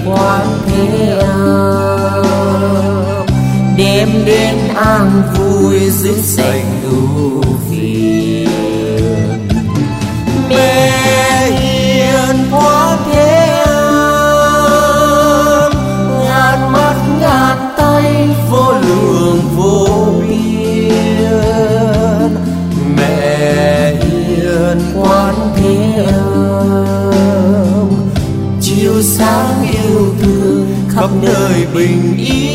Quan Thế Âm, đem đến an vui dưới sảnh ưu phiền. Mẹ hiền Quan Thế Âm, ngàn mắt ngàn tay vô lượng vô biên. Mẹ hiền Quan Thế Âm, chiếu sáng yêu thương khắp nơi bình yên.